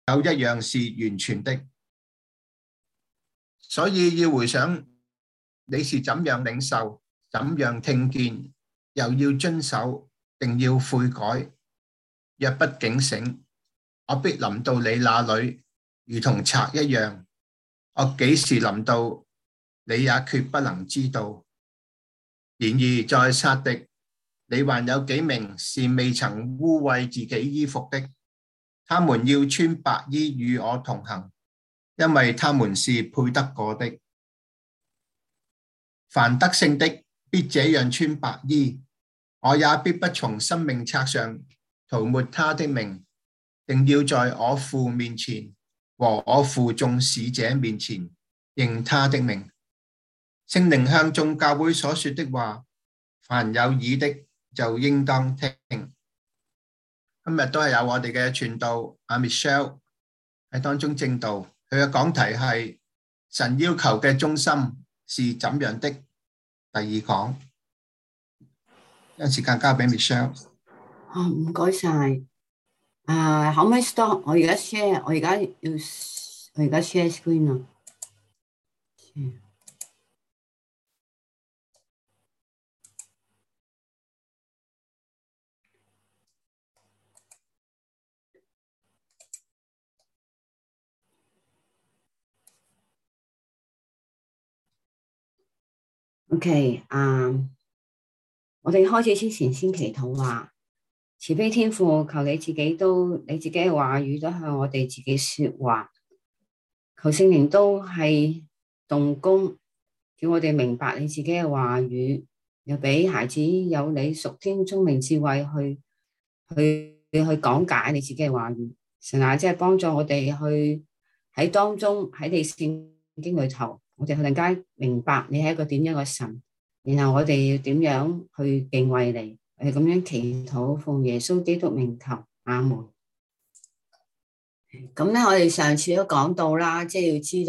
有一樣是完全的。所以要回想你是怎樣領受，怎樣聽見，又要遵守，定要悔改。若不警醒，我必臨到你那裏，如同賊一樣。我幾時臨到，你也決不能知道。然而在撒狄，你還有幾名是未曾污穢自己衣服的，他們要穿白衣與我同行，因為他們是配得過的。凡得勝的，必這樣穿白衣，我也必不從生命冊上塗抹他的名，定要在我父面前和我父眾使者面前認他的名。聖靈向眾教會所說的話，凡有耳的就應當聽。今日都係有我哋嘅傳道阿 Michelle 喺當中證道，佢嘅講題係神要求嘅忠心是怎樣的。第二講，將時間交俾 Michelle。 唔該晒。可唔可以 stop？ 我而家 share， 我而家 share screen 啦。OK， 我哋開始之前先祈禱話，慈悲天父，求你自己嘅話語都向我哋自己說話，求聖靈都係動工，叫我哋明白你自己嘅話語，又俾孩子有你屬天聰明智慧去講解你自己嘅話語，神啊，即係幫助我哋去喺當中喺你聖經裏頭，我哋更加明白你係一個點樣嘅神，然後我哋要點樣去敬畏你，我哋咁樣祈禱，奉耶穌基督名求，阿門。咁咧，我哋上次都講到啦，即係要知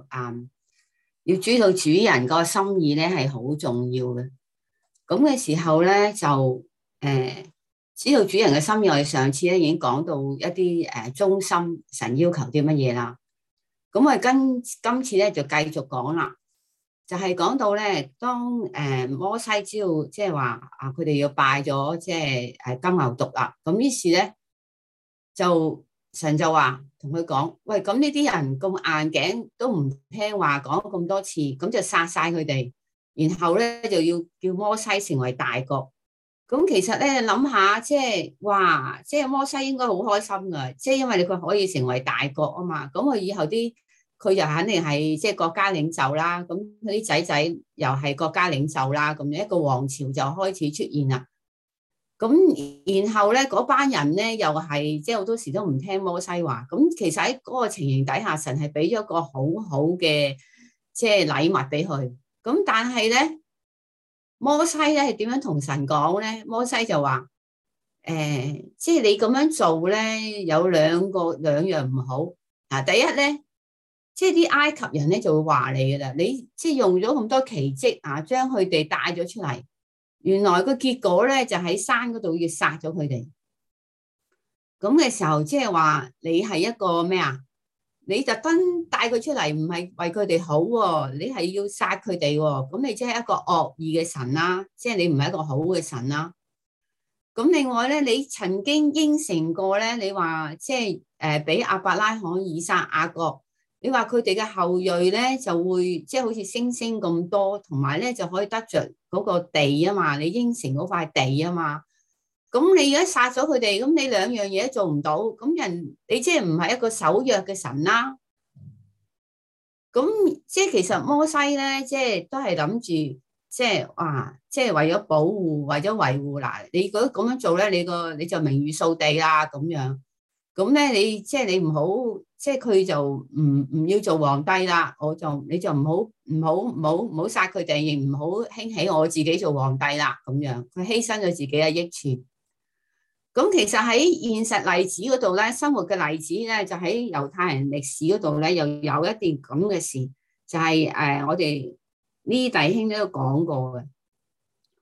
道主人個心意咧係好重要嘅。咁嘅時候咧，就知道主人嘅心意，我哋上次咧已經講到一啲忠心，神要求啲乜嘢啦。咁我哋今次咧就繼續講啦，就係講到咧，當摩西知道即係話佢哋要拜咗即係金牛犢啦，咁於是咧就神就話同佢講，喂，咁呢啲人咁硬頸都唔聽話，講咁多次，咁就殺晒佢哋，然後咧就要叫摩西成為大國。咁其實咧諗下，即係哇，即係摩西應該好開心噶，即係因為佢可以成為大國啊嘛，咁佢以後佢就肯定係即係國家領袖啦，咁佢啲仔仔又係國家領袖啦，咁一個王朝就開始出現啦。咁然後咧嗰班人咧又係即係好多時都唔聽摩西話，咁其實喺嗰個情形底下，神係俾咗一個好好嘅即係禮物俾佢。咁但係咧，摩西咧係點樣同神講咧？摩西就話：即係你咁樣做咧，有兩樣唔好。第一咧，即係啲埃及人咧就會話你噶啦，你即係用咗咁多奇蹟將佢哋帶咗出嚟，原來個結果咧就喺山嗰度要殺咗佢哋。咁嘅時候，即係話你係一個咩啊？你特登帶佢出嚟，唔係為佢哋好喎，你係要殺佢哋喎。咁你即係一個惡意嘅神啦，即係你唔係一個好嘅神啦。咁另外咧，你曾經應承過咧，你話即係俾亞伯拉罕、以撒、雅各，你話佢哋嘅後裔咧就會即係好似星星咁多，同埋咧就可以得着嗰個地啊嘛，你應承嗰塊地啊嘛。咁你而家殺咗佢哋，咁你兩樣嘢都做唔到，咁你即係唔係一個守約嘅神啦。咁即係其實摩西咧，即係都係諗住，即係即係為咗保護，為咗維護嗱。你如果咁樣做咧，你就名譽掃地啦咁樣。咁咧你即係你唔好，即係佢就唔要做皇帝啦。你就唔好殺佢哋，亦唔好興起我自己做皇帝啦。咁樣佢犧牲咗自己嘅益處。咁其實喺現實例子嗰度咧，生活嘅例子咧，就喺猶太人歷史嗰度咧，又有一段咁嘅事，就係我哋呢啲弟兄都有講過嘅，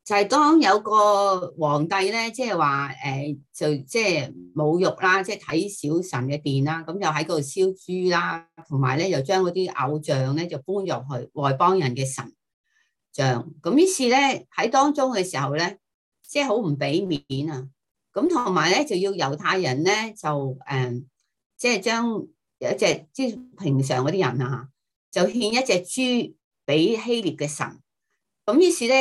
就係當有個皇帝咧，即係話就即係侮辱啦，即係睇小神嘅殿啦，咁又喺嗰度燒豬啦，同埋咧又將嗰啲偶像咧就搬入去外邦人嘅神像，咁於是咧喺當中嘅時候咧，即係好唔俾面啊！咁同埋咧就要猶太人咧就即係將有一隻即係平常嗰啲人啊，就獻一隻豬俾希臘嘅神。咁於是咧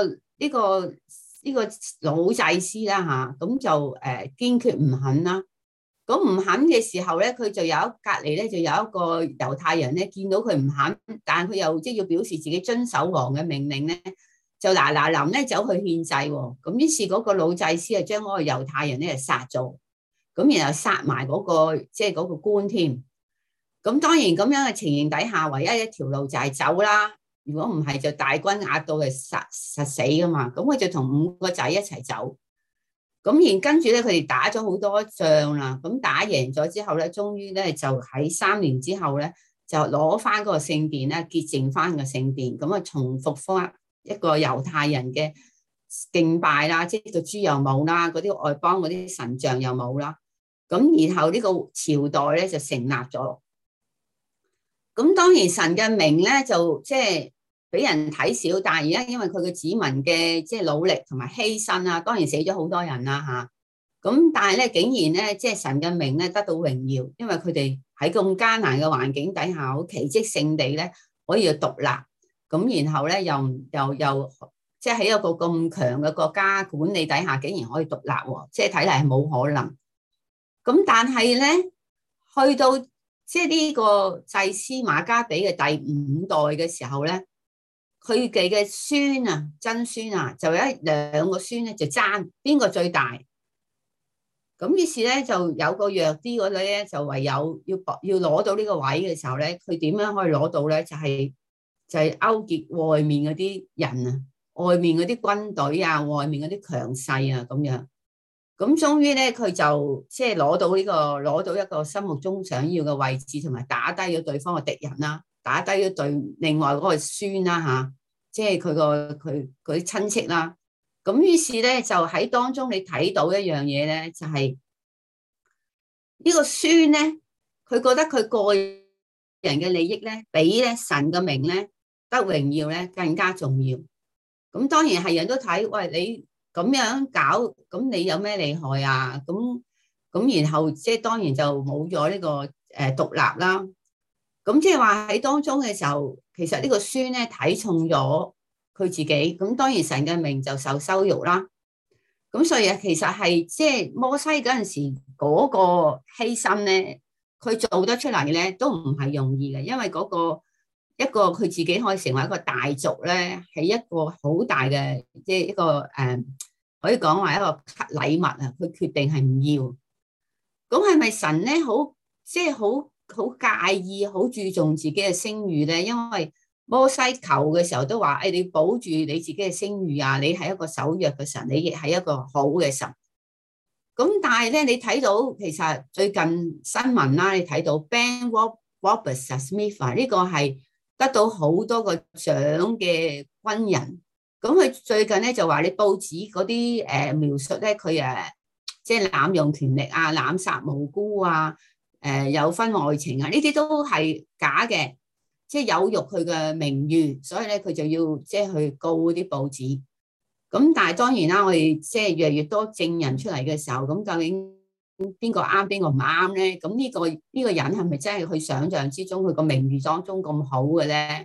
呢個老祭司啦嚇，咁就堅決唔肯啦。咁唔肯嘅時候咧，佢就有隔離咧就有一個猶太人咧，見到佢唔肯，但係佢又即係要表示自己遵守王嘅命令咧，就嗱嗱臨咧走去獻祭喎。咁於是嗰個老祭司啊，將嗰個猶太人咧就殺咗，咁然後殺埋嗰個即係嗰個官添。咁當然咁樣嘅情形底下，唯一一條路就係走啦。如果唔係就大軍壓到係實死噶嘛。咁佢就同5個仔一齊走。咁然跟住咧，佢哋打咗好多仗啦。咁打贏咗之後咧，終於咧就喺3年之後咧，就攞翻嗰個聖殿咧，潔淨翻個聖殿，咁啊重復翻一個猶太人嘅敬拜啦，即係個豬又冇啦，嗰啲外邦嗰啲神像又冇啦。咁然後呢個朝代咧就成立咗。咁當然神嘅名咧就即係俾人睇少，但係而家因為佢嘅子民嘅即係努力同埋犧牲啊，當然死咗好多人啦嚇。咁但係咧竟然咧即係神嘅名咧得到榮耀，因為佢哋喺咁艱難嘅環境底下，好奇蹟性地咧可以獨立。咁然後咧又即係喺一個咁強嘅國家管理底下，竟然可以獨立喎，即係睇嚟係冇可能。咁但係咧去到即係呢個祭司馬加比嘅第5代嘅時候咧，佢哋嘅孫啊、曾孫啊，就有2個孫咧就爭邊個最大。咁於是咧就有個弱啲嗰啲咧，就唯有要攞到呢個位嘅時候咧，佢點樣可以攞到咧？就係勾結外面嗰啲人啊，外面嗰啲軍隊啊，外面嗰啲強勢啊咁樣。咁終於咧，佢就即係攞到一個心目中想要嘅位置，同埋打低咗對方嘅敵人啦，打低咗另外嗰個孫啦嚇，即係佢嗰啲親戚啦。咁於是咧就喺當中你睇到一樣嘢咧，就係呢個孫咧，佢覺得佢個人嘅利益咧，比咧神嘅名咧得榮耀咧更加重要。咁當然係人都睇，喂你。咁樣搞，咁你有咩厲害啊？咁然後即係當然就冇咗呢個獨立啦。咁即係話喺當中嘅時候，其實呢個孫咧睇重咗佢自己，咁當然神嘅名就受羞辱啦。咁所以其實係即係摩西嗰陣時嗰個犧牲咧，佢做得出嚟咧都唔係容易嘅，因為嗰個一個佢自己可以成為一個大族咧，係一個好大嘅即係一個可以講話一個禮物啊！佢決定係唔要，咁係咪神咧好即係好介意、好注重自己嘅聲譽咧？因為摩西求嘅時候都話：你保住你自己嘅聲譽啊！你係一個守約嘅神，你亦係一個好嘅神。咁但係咧，你睇到其實最近新聞啦，你睇到 Ben Robertson-Smith 呢個係得到好多個獎嘅軍人。咁佢最近咧就話你報紙嗰啲描述咧，佢即係濫用權力啊、濫殺無辜啊、有婚外情啊，呢啲都係假嘅，即係有辱佢嘅名譽，所以咧佢就要即係去告嗰啲報紙。咁但係當然啦，我哋即係越嚟越多證人出嚟嘅時候，咁究竟邊個啱邊個唔啱咧？咁呢個人係咪真係佢想象之中佢個名譽當中咁好嘅咧？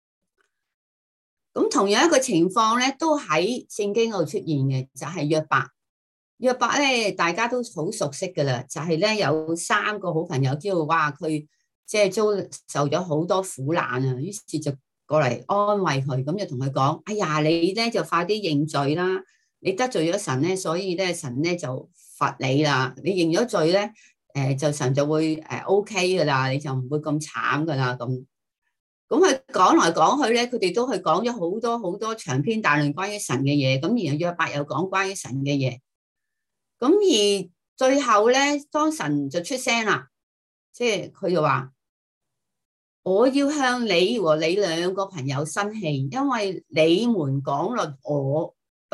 咁同樣一個情況咧，都喺聖經嗰度出現嘅，就係約伯。約伯咧，大家都好熟悉噶啦，就係咧有3個好朋友知道，哇，佢即係遭受咗好多苦難啊，於是就過嚟安慰佢，咁就同佢講：哎呀，你咧就快啲認罪啦，你得罪咗神咧，所以咧神咧就罰你啦。你認咗罪咧，就神就會OK 噶啦，你就唔會咁慘噶啦咁。咁佢講來講去咧，佢哋都係講咗好多好多長篇大論關於神嘅嘢，咁然後約伯又講關於神嘅嘢，咁而最後咧，當神就出聲啦，即係佢就話：我要向你和你2個朋友生氣，因為你們講論我，不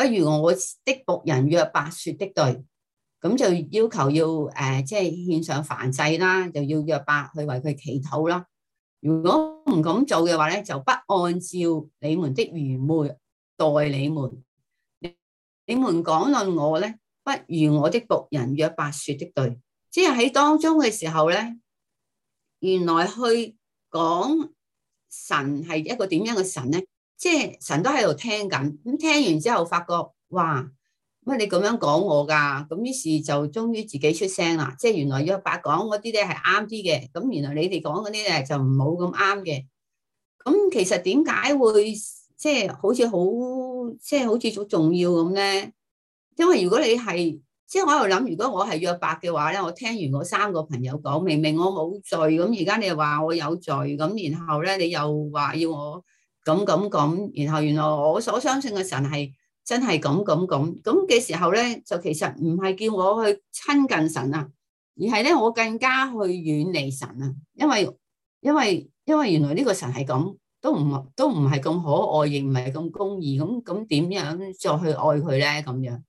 不如我的僕人約伯說的對，咁就要求要即係獻上燔祭啦，就要約伯去為佢祈禱啦。如果唔咁做嘅話咧，就不按照你們的愚昧待你們。你們講論我咧，不如我的僕人約伯說的對。即係喺當中嘅時候咧，原來去講神係一個點樣嘅神咧？即係神都喺度聽緊，咁聽完之後發覺，哇！乜你咁樣講我㗎？咁於是就終於自己出聲啦。即係原來約伯講嗰啲咧係啱啲嘅，咁原來你哋講嗰啲咧就唔好咁啱嘅。咁其實點解會即係好似好似好重要咁咧？因為如果你係即係我喺度諗，如果我係約伯嘅話咧，我聽完我3個朋友講，明明我冇罪，咁而家你又話我有罪，咁然後咧你又話要我咁，然後原來我所相信嘅神係真係咁嘅時候咧，就其實唔係叫我去親近神啊，而係咧我更加去遠離神啊，因為原來呢個神係咁，都唔係咁可愛，亦唔係咁公義，咁點樣再去愛佢咧？咁樣，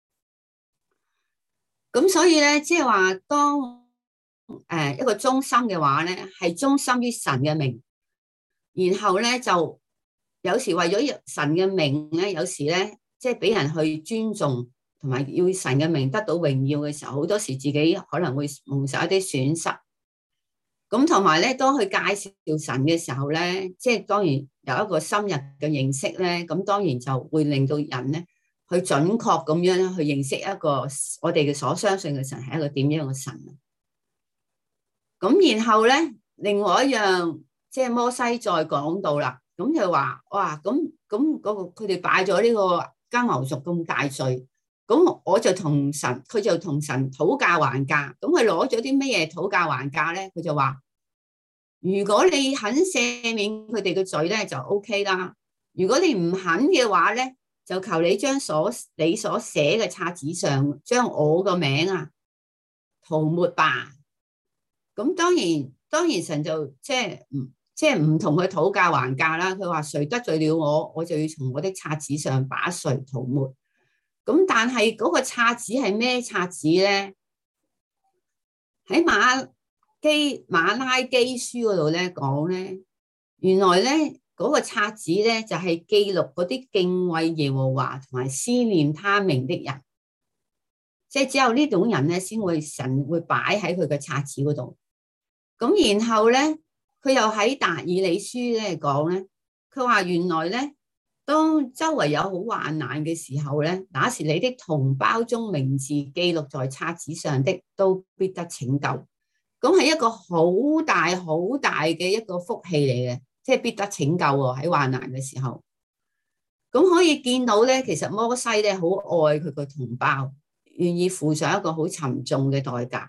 咁所以咧，即係話當一個忠心嘅話咧，係忠心於神嘅名，然後咧就有時為咗神嘅名咧，有時咧。即係俾人去尊重，同埋要神嘅名得到榮耀嘅時候，好多時自己可能會蒙受一啲損失。咁同埋咧，當佢介紹神嘅時候咧，即係當然有一個深入嘅認識咧，咁當然就會令到人咧去準確咁樣去認識一個我哋嘅所相信嘅神係一個點樣嘅神。咁然後咧，另外一樣即係摩西再講到啦，咁就話哇，咁嗰個佢哋擺咗呢個金牛犢咁大罪，咁我就同神，佢就同神討價還價。咁佢攞咗啲咩嘢討價還價咧？佢就話：如果你肯赦免佢哋嘅罪咧，就 OK 啦。如果你唔肯嘅話咧，就求你將你所寫嘅冊子上將我個名啊塗抹吧。咁當然神就即係唔同佢討價還價啦。佢話誰得罪了我，我就要從我的冊子上把誰塗抹。咁但係嗰個冊子係咩冊子咧？喺馬拉基書嗰度咧講咧，原來咧嗰個冊子咧就係記錄嗰啲敬畏耶和華同埋思念他名的人，即係只有呢種人咧先會神會擺喺佢嘅冊子嗰度。咁然後咧。佢又喺但以理書咧講咧，佢話原來咧，當周圍有好患難嘅時候咧，那時你的同胞中名字記錄在冊子上的，都必得拯救。咁係一個好大嘅一個福氣嚟嘅，即係必得拯救喎，喺患難嘅時候。咁可以見到咧，其實摩西咧好愛佢個同胞，願意付上一個好沉重嘅代價。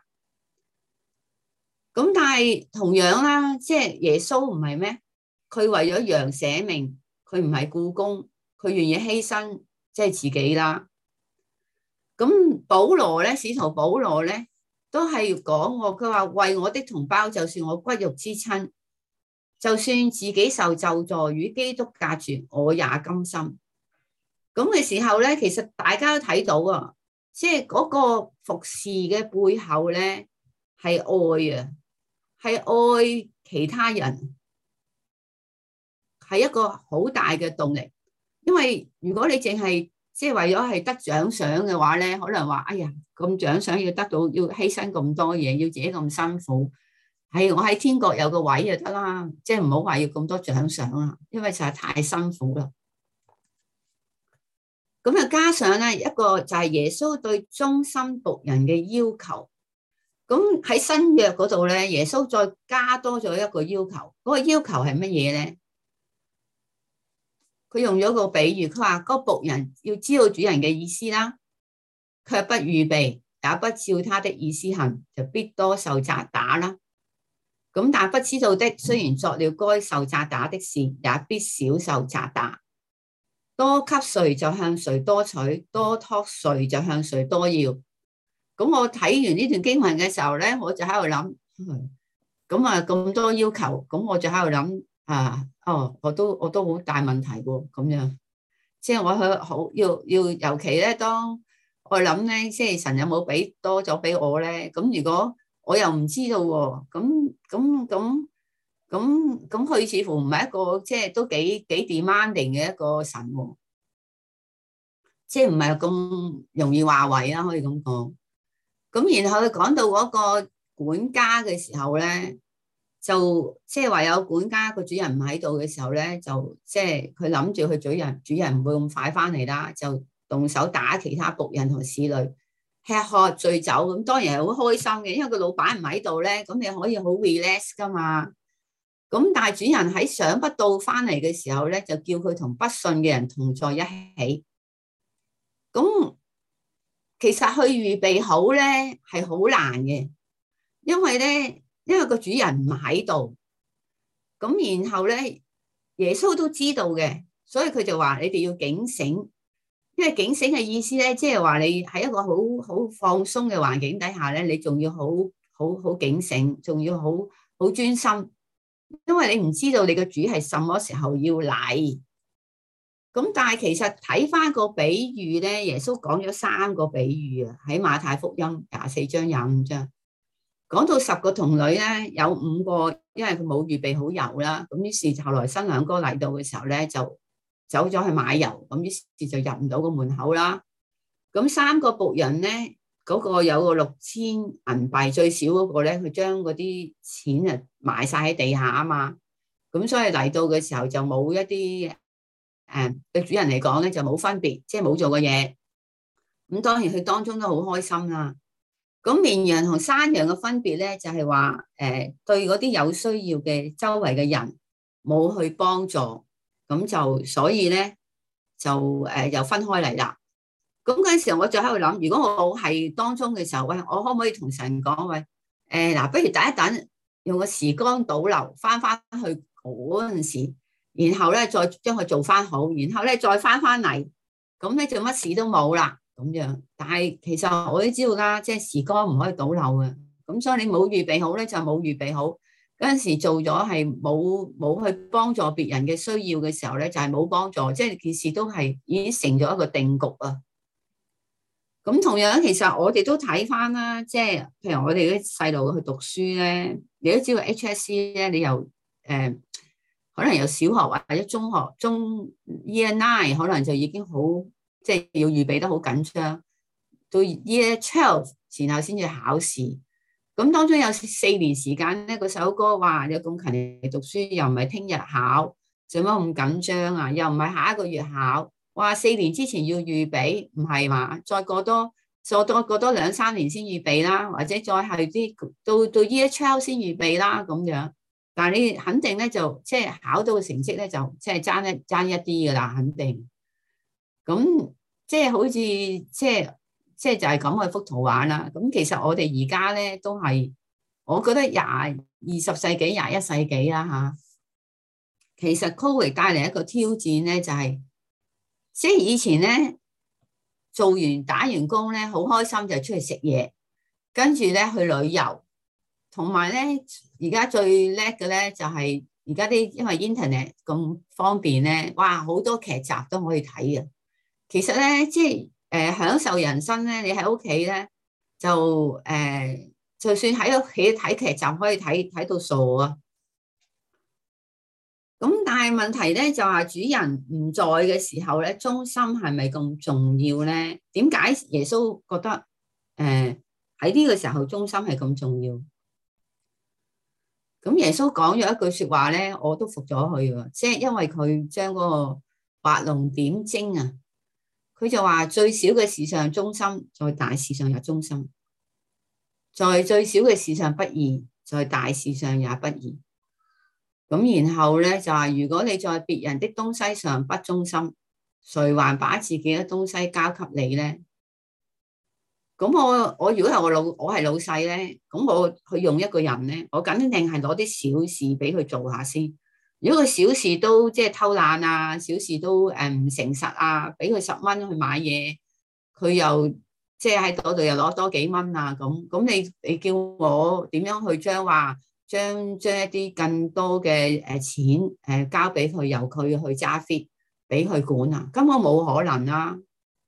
咁但係同樣啦，即係耶穌唔係咩？佢為咗羊捨命，佢唔係僱工，佢願意犧牲即係自己啦。咁保羅咧，使徒保羅咧，都係講我，佢話為我的同胞，就算我骨肉之親，就算自己受咒詛與基督隔絕，我也甘心。咁嘅時候咧，其實大家都睇到啊，即係嗰個服侍嘅背後咧係愛啊。係愛其他人，係一個好大嘅動力。因為如果你淨係即係為咗係得獎賞嘅話咧，可能話哎呀咁獎賞要得到要犧牲咁多嘢，要自己咁辛苦。係我喺天國有個位就得啦，即係唔好話要咁多獎賞啦，因為實在太辛苦啦。咁啊，加上咧一個就係耶穌對忠心僕人嘅要求。咁喺新約嗰度咧，耶穌再加多咗一個要求，嗰個要求係乜嘢咧？佢用咗個比喻，佢話嗰僕人要知道主人嘅意思啦，卻不預備，也不照他的意思行，就必多受責打啦。咁但不知道的，雖然作了該受責打的事，也必少受責打。多給誰就向誰多取，多託誰就向誰多要。咁我睇完呢段經文嘅時候咧，我就喺度諗，咁啊咁多要求，咁我就喺度諗我都好大問題喎，咁樣， 即係我去好要尤其咧，當我諗咧，即係神有冇俾多咗俾我咧？咁如果我又唔知道喎，咁佢似乎唔係一個即係都幾 demanding 嘅一個神喎，即係唔係咁容易話為啦，可以咁講。咁然後佢講到嗰個管家嘅時候咧，就即係話有管家個主人唔喺度嘅時候咧，就即係佢諗住佢主人唔會咁快翻嚟啦，就動手打其他僕人同侍女，吃喝醉酒，咁當然係好開心嘅，因為個老闆唔喺度咧，咁你可以好 relax 噶嘛。咁但係主人喺想不到翻嚟嘅時候咧，就叫佢同不信嘅人同在一起。咁其實去預備好咧係好難嘅，因為個主人唔喺度，咁然後咧耶穌都知道嘅，所以佢就話你哋要警醒，因為警醒嘅意思咧，即係話你喺一個好放鬆嘅環境底下咧，你仲要好警醒，仲要好專心，因為你唔知道你個主係什麼時候要嚟。咁但係其實睇翻個比喻咧，耶穌講咗3個比喻啊，喺馬太福音24章25章，講到10個童女咧，有5個因為佢冇預備好油啦，咁於是後來新郎哥嚟到嘅時候咧，就走咗去買油，咁於是就入唔到個門口啦。咁3個僕人咧，嗰個有個6000銀幣，最少嗰個咧，佢將嗰啲錢啊埋晒喺地下啊嘛，咁所以嚟到嘅時候就冇一啲對主人嚟講咧就冇分別，即係冇做過嘢。咁當然佢當中都好開心啦。咁綿羊同山羊嘅分別咧，就係話對嗰啲有需要嘅周圍嘅人冇去幫助，咁就所以咧就又分開嚟啦。咁嗰陣時候我就喺度諗，如果我係當中嘅時候，喂，我可唔可以同神講，喂，嗱，不如等一等，用個時光倒流翻去嗰陣時，然後咧再將佢做翻好，然後咧再翻嚟，咁咧就乜事都冇啦。咁樣，但係其實我都知道啦，即係時光唔可以倒流嘅，咁所以你冇預備好咧就冇預備好，嗰陣時做咗係冇去幫助別人嘅需要嘅時候咧就係冇幫助，即係件事都係已經成咗一個定局啊。咁同樣其實我哋都睇翻啦，即係譬如我哋啲細路去讀書咧，你都知道 HSC 咧，你由可能由小學或者中學中 Year 9可能就已經好。即係要預備得好緊張，到 Year 12然後先至考試。咁當中有4年時間咧，嗰首歌話有咁勤力讀書，又唔係聽日考，做乜咁緊張啊？又唔係下一個月考，哇！4年之前要預備，唔係嘛？再過多2-3年先預備啦，或者再係啲到 Year 12先預備啦咁樣。但係你肯定咧就即係考到嘅成績咧就即係爭一啲噶啦，肯定。咁即係好似即係就係咁去幅圖畫啦。咁其實我哋而家咧都係，我覺得20世紀、21世紀啦嚇。其實 Covid 帶嚟一個挑戰咧，就係即係以前咧做完打完工咧，好開心就出去食嘢，跟住咧去旅遊，同埋咧而家最叻嘅咧就係而家啲因為 Internet 咁方便咧，哇好多劇集都可以睇嘅。其實咧，即係享受人生咧，你喺屋企咧就就算喺屋企睇劇集，可以睇到傻啊！咁但係問題咧就係主人唔在嘅時候咧，忠心係咪咁重要咧？點解耶穌覺得喺呢個時候忠心係咁重要？咁耶穌講咗一句說話咧，我都服咗佢喎，即係因為佢將嗰個畫龍點睛啊！佢就話最小嘅事上忠心，在大事上也忠心；在最小嘅事上不義，在大事上也不義。咁然後咧就話，如果你在別人的東西上不忠心，誰還把自己嘅東西交給你咧？咁我如果係我係老細咧，咁我去用一個人咧，我肯定係攞啲小事俾佢做下先。如果佢小事都即係偷懶啊，小事都唔誠實啊，俾佢10蚊去買嘢，佢又即係喺嗰度又攞多幾蚊啊，咁你叫我點樣去將一啲更多嘅錢交俾佢，由佢去揸 fit， 俾佢管啊，根本冇可能啦。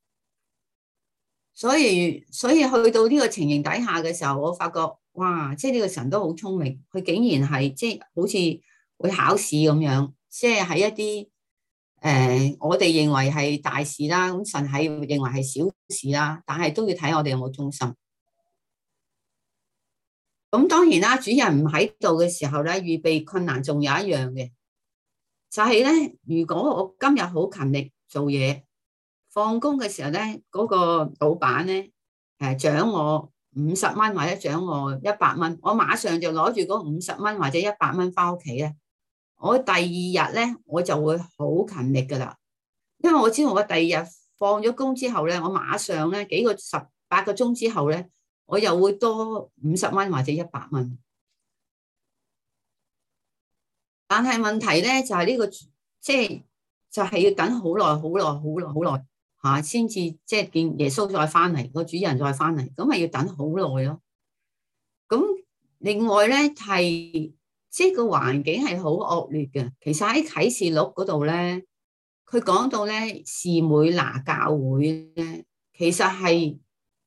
所以去到呢個情形底下嘅時候，我發覺哇，即係呢個神都好聰明，佢竟然係即係好似會考試咁樣，即係喺一啲我哋認為係大事啦，咁神係認為係小事啦，但係都要睇我哋有冇忠心。咁當然啦，主人唔喺度嘅時候咧，預備困難仲有一樣嘅，就係咧，如果我今日好勤力做嘢，放工嘅時候咧，嗰個老闆咧獎我50蚊或者獎我100蚊，我馬上就攞住嗰50蚊或者100蚊翻屋企咧，我第二日咧我就會好勤力噶啦，因為我知道我第二日放咗工之後咧，我馬上咧18個鐘之後咧，我又會多50蚊或者100蚊。但係問題咧就係呢個即係就係要等好耐好耐好耐好耐吓，先至即係見耶穌再翻嚟，個主人再翻嚟，咁咪要等好耐咯。咁另外咧係即係個環境係好惡劣嘅。其實喺啟示錄嗰度咧，佢講到咧士每拿教會咧，其實係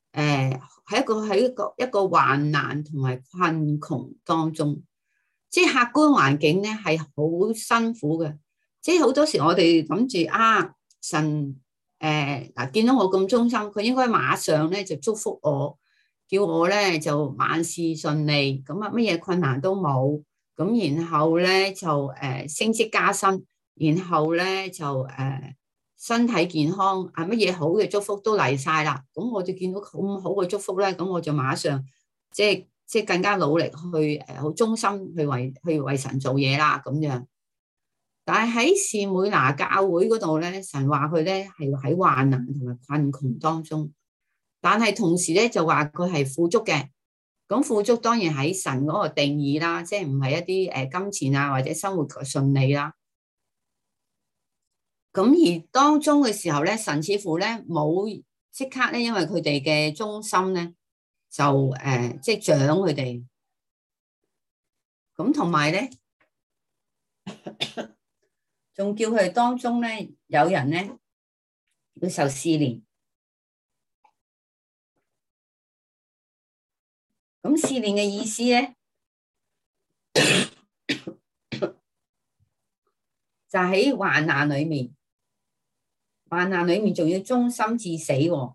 喺一個患難同埋困窮當中。即係客觀環境咧係好辛苦嘅，即係好多時我哋諗住神見到我咁忠心，佢應該馬上咧就祝福我，叫我咧就萬事順利，咁乜嘢困難都冇，咁然後咧就升職加薪，然後咧就身體健康乜嘢好嘅祝福都嚟晒啦，咁我就見到咁好嘅祝福咧，咁我就馬上即係更加努力去好忠心去為神做嘢啦咁樣。但係喺士每拿教會嗰度咧，神話佢咧係喺患難同埋困窮當中，但係同時咧就話佢係富足嘅。咁富足當然喺神嗰個定義啦，即係唔係一啲金錢啊或者生活順利啦。咁而當中嘅時候咧，神似乎咧冇即刻咧，因為佢哋嘅忠心咧。就即係獎佢哋，咁同埋咧，仲叫佢哋當中咧有人咧要受試煉。咁試煉嘅意思咧，就喺患難裏面，患難裏面仲要忠心至死喎。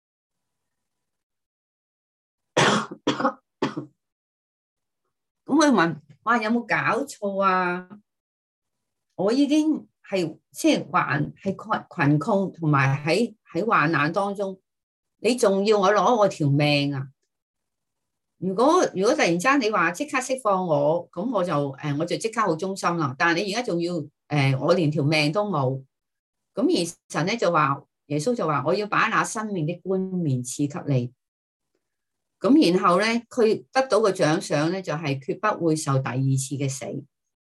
咁佢問：哇，有冇搞錯啊？我已經係即係係困窮，同埋喺患難當中，你仲要我攞我條命啊？如果突然之間你話即刻釋放我，咁我就即刻好忠心啦。但係你而家仲要我連條命都冇，咁而神咧就話，耶穌就話我要把那生命的冠冕賜給你。咁然後咧，佢得到嘅獎賞咧就係決不會受第二次嘅死。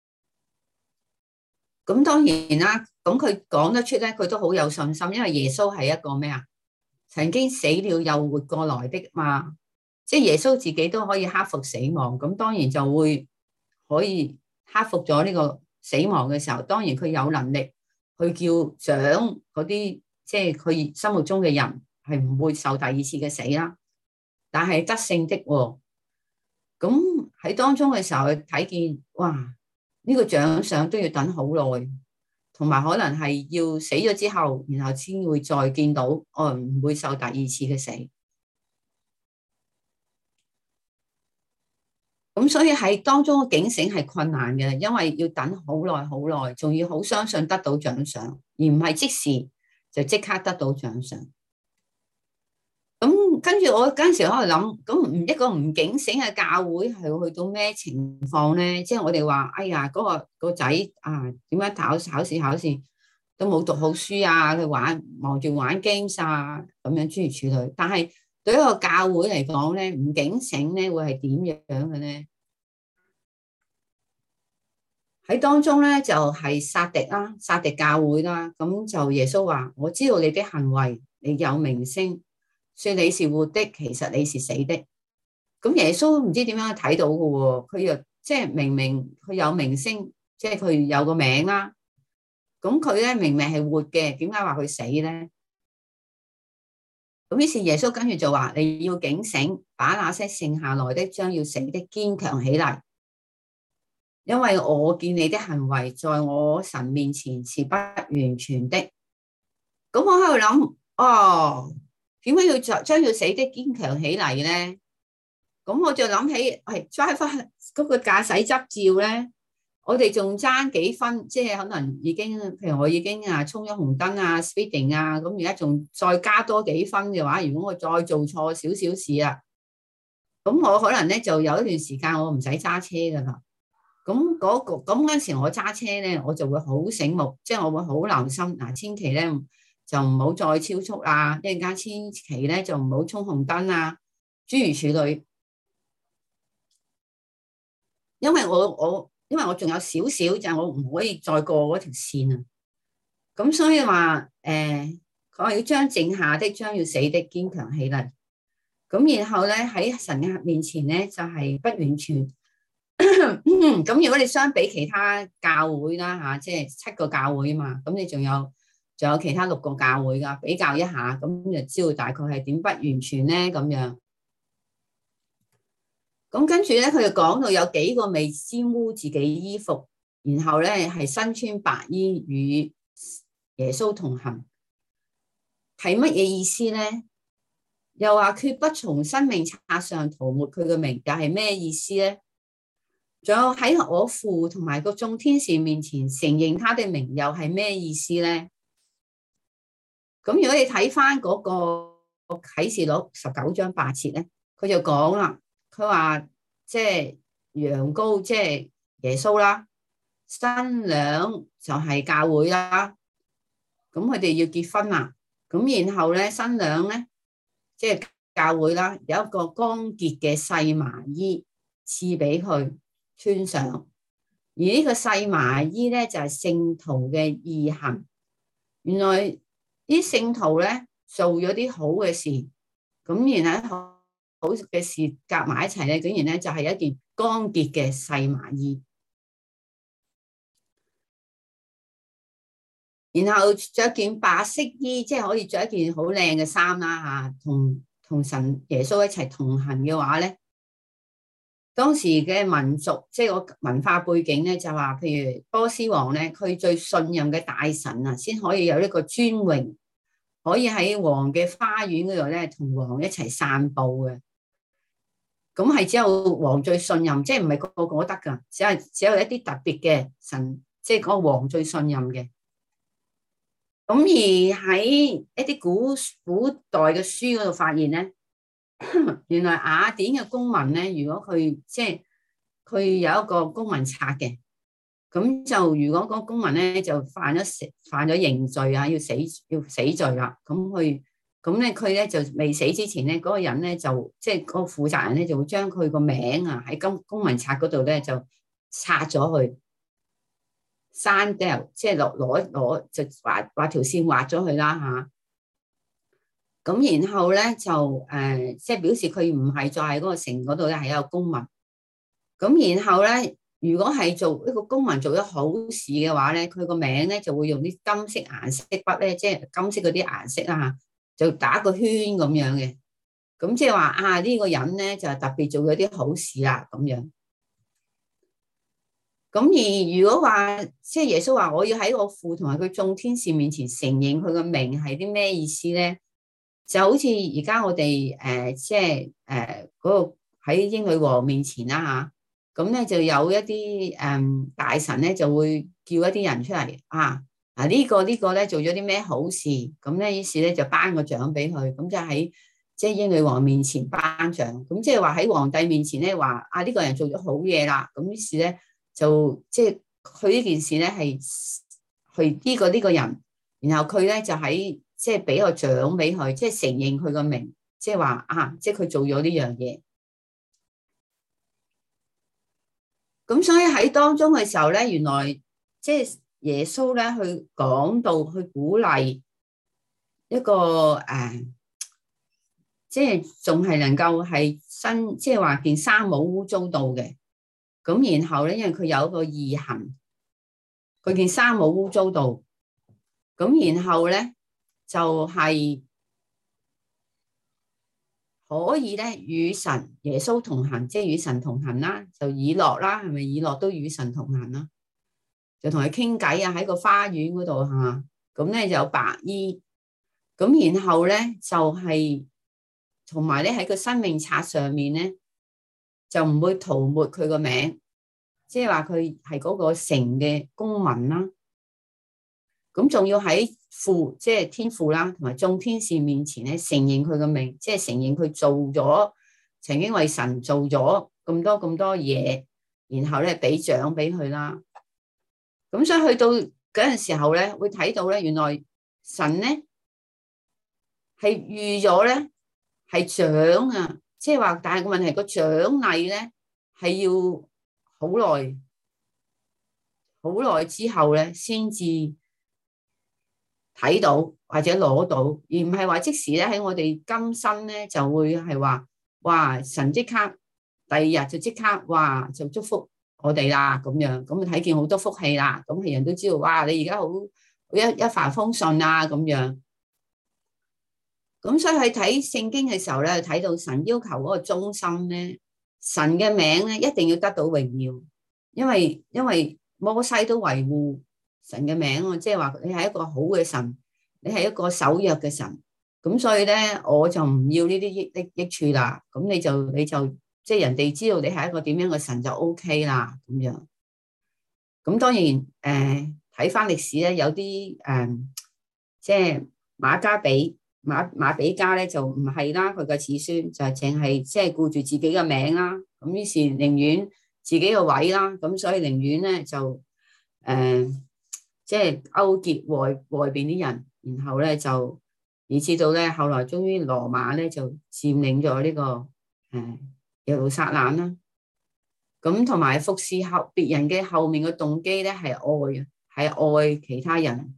咁當然啦，咁佢講得出咧，佢都好有信心，因為耶穌係一個咩啊？曾經死了又活過來的嘛，即係耶穌自己都可以克服死亡，咁當然就會可以克服咗呢個死亡嘅時候，當然佢有能力去叫獎嗰啲，即係佢心目中嘅人係唔會受第二次嘅死啦。但係得勝的喎，咁喺當中嘅時候睇見，哇！呢個獎賞都要等好耐，同埋可能係要死咗之後，然後先會再見到，唔會受第二次嘅死。咁所以喺當中嘅警醒係困難嘅，因為要等好耐好耐，仲要好相信得到獎賞，而唔係即時就即刻得到獎賞。咁跟住我嗰陣時喺度諗，咁一個唔警醒嘅教會係去到咩情況咧？即係我哋話，哎呀，嗰個仔啊，點樣考試都冇讀好書啊，佢忙住玩 games 啊，咁樣諸如此類。但係對一個教會嚟講咧，唔警醒咧，會係點樣嘅咧？喺當中咧就係撒狄教會啦。咁就耶穌話：我知道你的行為，你有名聲。說你是活的，其實你是死的。咁耶穌唔知點樣睇到嘅喎，佢又即係明明佢有名聲，即係佢有個名啦。 咁佢咧明明係活嘅，點解話佢死咧？咁於是耶穌跟住就話：你要警醒，把那些剩下來的將要死的堅強起嚟，因為我見你的行為在我神面前是不完全的。咁我喺度諗，哦，點解要將要死的堅強起嚟咧？咁我就諗起係drive 翻嗰個駕駛執照咧，我哋仲爭幾分，即係可能已經，譬如我已經衝咗紅燈啊 speeding 啊，咁而家仲再加多幾分嘅話，如果我再做錯少少事啊，咁我可能咧就有一段時間我唔使揸車噶啦。咁嗰陣時我揸車咧，我就會好醒目，即係我會好留心嗱，千祈咧就唔好再超速啊，一陣間千祈咧就唔好衝紅燈啊，諸如此類。因為我仲有少少就係我唔可以再過嗰條線啊，咁所以話佢話要將剩下的將要死的堅強起嚟，咁然後咧喺神嘅面前咧就係不完全。咁如果你相比其他教會啦吓，即係7個教會啊嘛，咁你仲有其他6個教會噶，比較一下，咁就知道大概係點不完全咧咁樣。咁跟住咧，佢就講到有幾個未沾污自己衣服，然後咧係身穿白衣與耶穌同行，係乜嘢意思咧？又話決不從生命冊上塗抹佢嘅名，又係咩意思咧？仲有喺我父同埋個眾天使面前承認他的名，又係咩意思咧？咁如果你睇翻嗰個啟示錄19章8節咧，佢就講啦。佢話即係羊羔，即係耶穌啦，新娘就係教會啦。咁佢哋要結婚啦。咁然後咧，新娘咧即係教會啦，有一個光潔嘅細麻衣賜俾佢穿上。而呢個細麻衣咧就係聖徒嘅義行。原來啲聖徒咧做咗啲好嘅事，咁然後好嘅事夾埋一齊咧，竟然咧就係一件光潔嘅細麻衣，然後着件白色衣，即係可以着一件好靚嘅衫啦吓，同神耶穌一齊同行嘅話咧，當時嘅民族即係個文化背景咧，就話譬如波斯王咧，佢最信任嘅大臣啊，先可以有一個尊榮，可以喺王嘅花園嗰度咧同王一齊散步嘅。咁係只有王最信任，即係唔係個個得噶，只有一啲特別嘅神，即係嗰個王最信任嘅。咁而喺一啲古代嘅書嗰度發現咧，原來雅典嘅公民咧，如果佢即係佢有一個公民冊嘅，咁就如果嗰個公民咧就犯咗刑罪啊，要死罪啦，咁咧，佢咧就未死之前咧，嗰個人咧就即係嗰個負責人咧就會將佢個名啊喺公民冊嗰度咧就拆咗去，刪掉，即係攞就畫條線畫咗佢啦吓。咁然後咧就即係表示佢唔係再喺嗰個城嗰度咧係一個公民。咁然後咧，如果係做一個公民做咗好事嘅話咧，佢個名咧就會用啲金色顏色筆咧，即係金色嗰啲顏色啦吓，就打個圈咁樣嘅，咁即係話呢個人咧就係特別做咗啲好事啦咁樣。咁而如果話即係耶穌話我要喺我父同埋佢眾天使面前承認佢個名係啲咩意思咧？就好似而家我哋即係嗰個喺英女王面前啦吓，咁咧就有一啲大臣咧就會叫一啲人出嚟呢個咧做咗啲咩好事，咁咧於是咧就頒個獎俾佢，咁就喺即係英女王面前頒獎，咁即係話喺皇帝面前咧話呢個人做咗好嘢啦，咁於是咧就即係佢呢件事咧係去呢個人，然後佢咧就喺即係俾個獎俾佢，即係承認佢個名，即係話即係佢做咗呢樣嘢。咁所以喺當中嘅時候咧，原來即係耶穌咧去講到去鼓勵一個即係仲係能夠係新，即係話件衫冇污糟到嘅。咁然後咧，因為佢有一個義行，佢件衫冇污糟到， 咁然後咧就係可以咧與神耶穌同行，即係與神同行啦，就以諾啦，係咪以諾都與神同行啦？就同佢傾偈啊，喺個花園嗰度嚇，咁咧就有白衣，咁然後咧就係同埋咧喺個生命冊上面咧就唔會塗抹佢個名，即係話佢係嗰個城嘅公民啦。咁仲要喺父，即係天父啦，同埋眾天使面前咧承認佢嘅名，即係承認佢做咗，曾經為神做咗咁多嘢，然後咧俾獎俾佢啦。咁所以去到嗰陣時候咧，會睇到咧，原來神咧係預咗咧係獎啊，即係話，但係個問題個獎勵咧係要好耐之後咧先至睇到或者攞到，而唔係話即時咧喺我哋今生咧就會係話，哇！神即刻第二日就即刻哇就祝福我哋啦咁樣，咁睇見好多福氣啦，咁係人都知道，哇！你而家好一帆風順啊咁樣。咁所以去睇聖經嘅時候咧，睇到神要求嗰個忠心咧，神嘅名咧一定要得到榮耀，因為摩西都維護神嘅名啊，即係話你係一個好嘅神，你係一個守約嘅神，咁所以咧我就唔要呢啲益處啦，咁你就即係人哋知道你係一個點樣嘅神就 OK 啦咁樣。咁當然睇翻歷史咧，有啲即係馬比加咧就唔係啦，佢嘅子孫就係淨係即係顧住自己嘅名啦，咁於是寧願自己嘅位啦，咁所以寧願咧就即係勾結外邊啲人，然後咧就以至到咧後來終於羅馬咧就佔領咗呢個耶路撒冷啦。咁同埋服侍別人嘅後面嘅動機咧係愛，係愛其他人。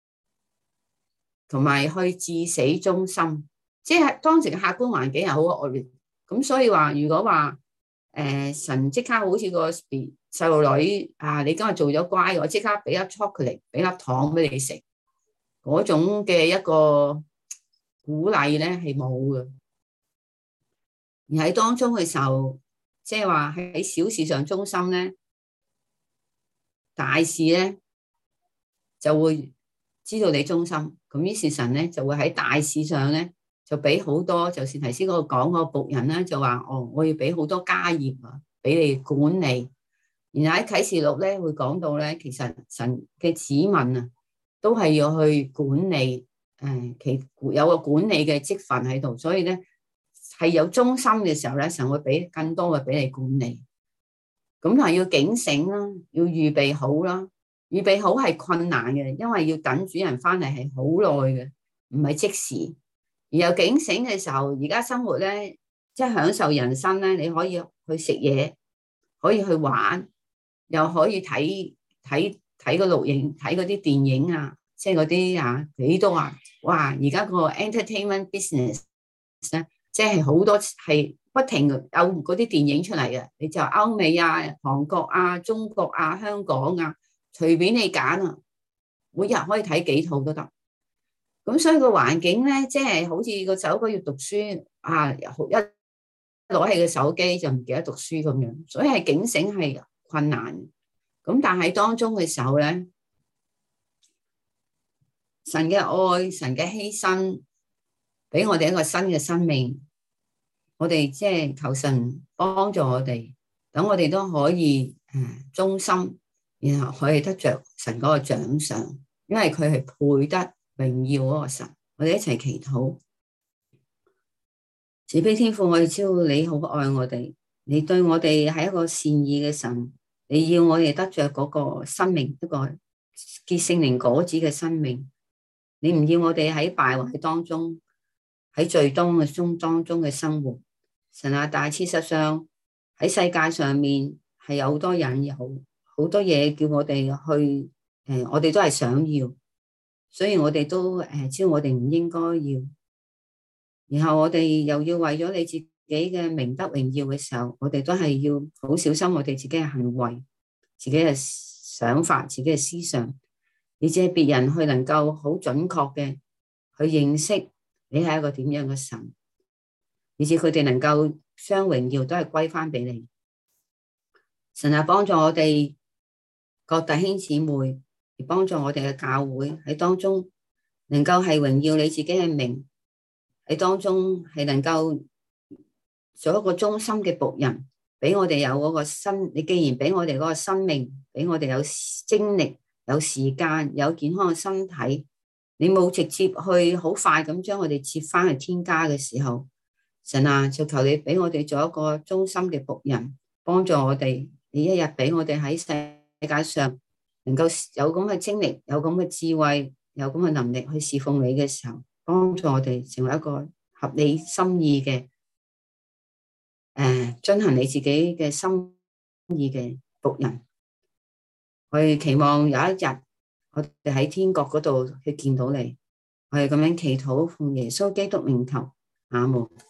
同埋去至死忠心，即係當時嘅客觀環境係好惡劣，咁所以話如果話神即刻好似個細路女啊，你今日做咗乖，我即刻俾粒 chocolate，俾粒糖俾你食，嗰種嘅一個鼓勵咧係冇嘅，而喺當中嘅時候，即係話喺小事上忠心咧，大事咧就會知道你忠心，咁於是神咧就會喺大事上咧就俾好多，就算頭先嗰個講嗰個僕人咧就話我要俾好多家業啊，俾你管理。然後喺啟示錄咧會講到咧，其實神嘅子民啊都係要去管理，有個管理嘅職份喺度，所以咧係有忠心嘅時候咧，神會俾更多嘅俾你管理。咁係要警醒啦，要預備好啦。預備好係困難嘅，因為要等主人翻嚟係好耐嘅，唔係即時。而有警醒嘅時候，而家生活咧，即係享受人生咧，你可以去食嘢，可以去玩，又可以睇個錄影，睇嗰啲電影啊，即係嗰啲幾多啊！哇！而家個 entertainment business 咧，即係好多係不停有嗰啲電影出嚟嘅，你就歐美啊、韓國啊、中國啊、香港啊。隨便你揀啊，每日可以睇幾套都得。咁所以個環境咧，即係好似個手機要讀書啊，一攞起個手機就唔記得讀書咁樣。所以係警醒係困難。咁但係當中嘅時候咧，神嘅愛、神嘅犧牲，俾我哋一個新嘅生命。我哋即係求神幫助我哋，等我哋都可以忠心。然後可以得着神嗰個獎賞，因為佢係配得榮耀嗰個神。我哋一齊祈禱，慈悲天父，我哋知道你好愛我哋，你對我哋係一個善意嘅神，你要我哋得着嗰個生命，一個結聖靈果子嘅生命。你唔要我哋喺敗壞當中，喺罪當中嘅生活。神啊，但係事實上喺世界上面係有好多引誘。好多嘢叫我哋去，我哋都係想要，所以我哋都知道我哋唔應該要。然後我哋又要為咗你自己嘅名德榮耀嘅時候，我哋都係要好小心我哋自己嘅行為、自己嘅想法、自己嘅思想。 以至係別人去能夠好準確嘅去認識你係一個點樣嘅神，以至佢哋能夠將榮耀都係歸翻俾你。神啊，幫助我哋各弟兄姊妹，而幫助我哋嘅教會喺當中能夠係榮耀你自己嘅名，喺當中係能夠做一個忠心嘅僕人，俾我哋有嗰個你既然俾我哋嗰個生命，俾我哋有精力、有時間、有健康嘅身體，你冇直接去好快咁將我哋接翻去天家嘅時候，神啊，就求你俾我哋做一個忠心嘅僕人，幫助我哋。你一日俾我哋喺世界上能夠有咁嘅精力、有咁嘅智慧、有咁嘅能力去侍奉你嘅時候，幫助我哋成為一個合你心意嘅遵行你自己嘅心意嘅僕人。我哋期望有一日我哋喺天國嗰度去見到你。我哋咁樣祈禱，奉耶穌基督名求，阿門。